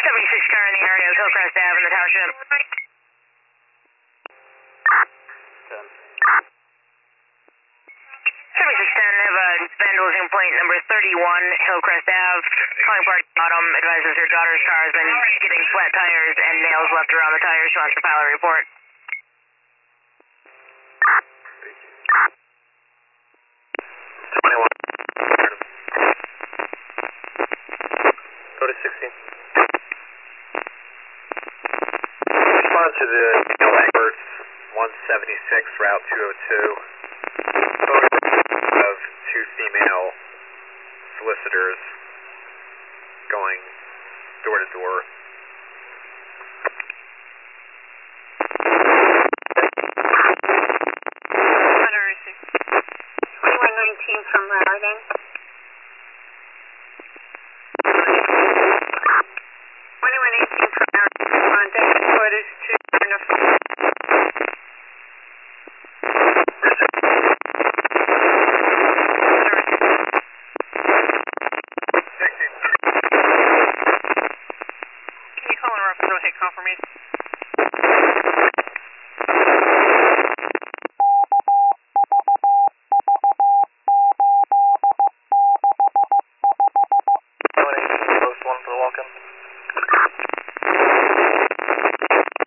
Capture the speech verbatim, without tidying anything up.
seventy-six car in the area of Hillcrest Ave in the township. ten. seventy-six ten, have a vandalism complaint number thirty-one, Hillcrest Ave. Calling party bottom, advises her daughter's car has been getting flat tires and nails left around the tires. She wants to file a report. twenty-one. Go to sixteen. Respond to the experts one seventy-six, route two oh two. Photograph of two female solicitors going door to door. twenty-one nineteen from Raritan. twenty-one eighteen from Raritan. On deck quarters to Jennifer. Can you call in reference to a hit confirmation?